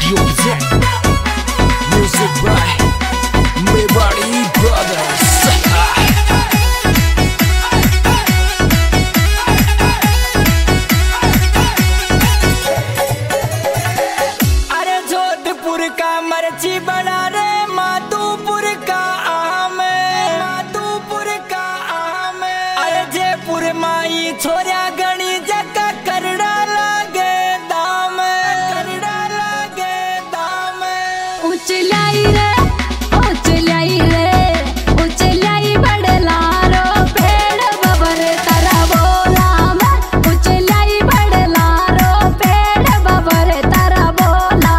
Music by Mayberry Brothers. अरे जोधपुर का मर्ची बना रे माधोपुर का आम, माधोपुर का आम। अरे जयपुर माई छोरिया गणी जगह करड़ा लागे दाम, करड़ा लागे दाम। उचलाई रे उचलाई रे उचलाई बड़लारो पेड़ बबर तारा बोला मैं उचलाई बड़लारो पेड़ बबर तारा बोला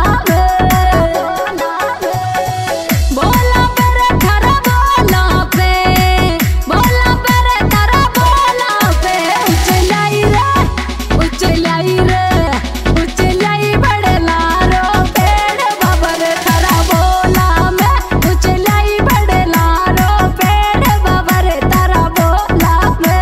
बोला पर थारा बोला पे बोला पर तारा बोला पे उचलाई रे उचलाई रे उचलाई बड़लारो पेड़ बबर तारा बोला मैं उचलाई बड़लारो पेड़ बबर तारा बोला मैं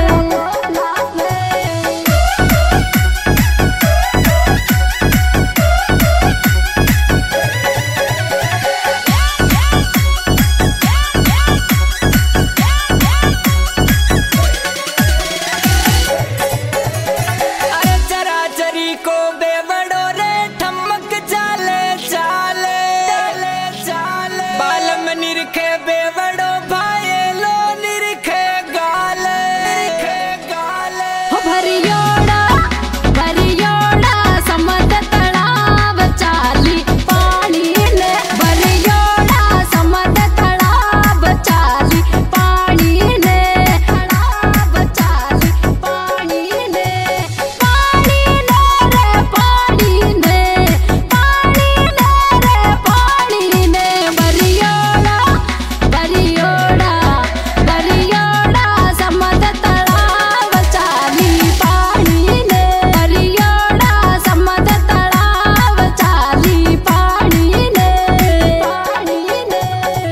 अरे चराचरी को बेवड़ो रे ठमक चाले चाले चाले। बालम निरखे बेवड़ो भाये लो निरखे गाले गाले। भरियोड़ा समद तड़ाव चाली पानी ने भरियोड़ा समद तड़ाव चाली पानी ने तड़ाव चाली पानी ने पानी ने रे पानी ने पानी ने रे पानी ने भरियोड़ा भरियोड़ा भरियोड़ा समद तड़ाव चाली पानी ने भरियोड़ा समद तड़ाव चाली पानी ने पानी ने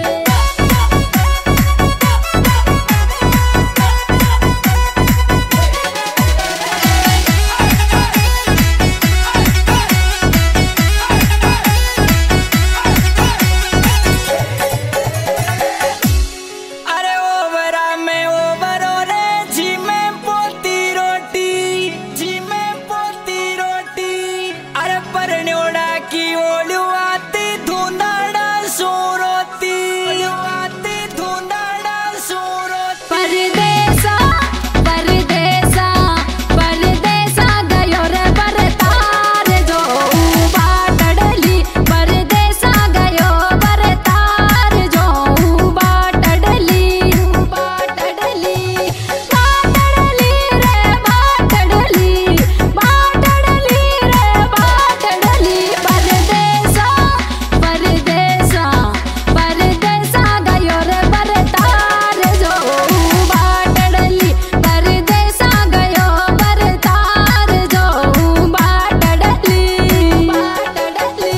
अरे ओवरा में ओवरो रे जी में पोती रोटी, जी में पोती रोटी। अरे परन्योड़ा की ओलू आती धुंधाड़ा सूरोती, आती धुंधाड़ा सूरोती। परदेसा परदेसा परदेसा गयो रे बरतार जो बाटडली परदेसा गयो बरतार जो बाटडली बाटडली बाटडली रे बाटडली बाटडली रे बाटडली परदेसा परदेसा परदेसा गयो रे बरतार जो बाटडली परदेसा गयो बरतार जो बाटडली बाटडली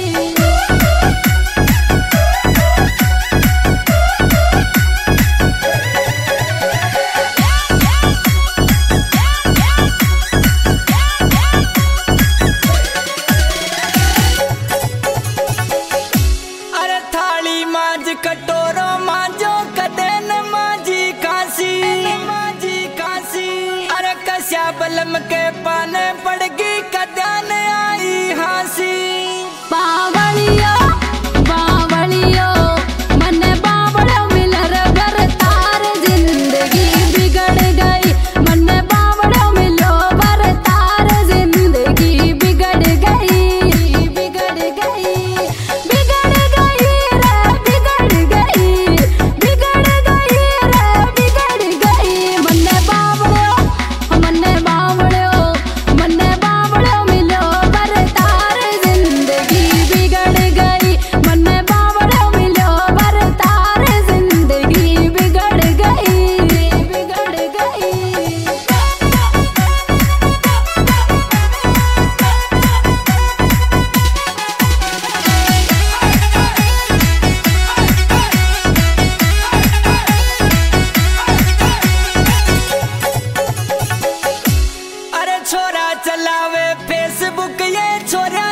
अरे थाली मांज कटोरो मांजो कदे न मांजी कासी, मांजी कासी। अरे कस्या बलम के पाने पड़गी कद्या न आई हासी। बावलियो बावलियो मन बावड़ो मिलर बरतार जिंदगी बिगड़ गई मन बावड़ो मिलो बरतार जिंदगी बिगड़ गई बिगड़ गई बिगड़ गई रे बिगड़ गई बिगड़ गई रे बिगड़ गई मन बावड़ो मिलो बरतार जिंदगी बिगड़ गई मन बावड़ो मिलो बरतार जिंदगी बिगड़ गई बिगड़ गई। अरे छोरा चलावे फेसबुक ये छोरा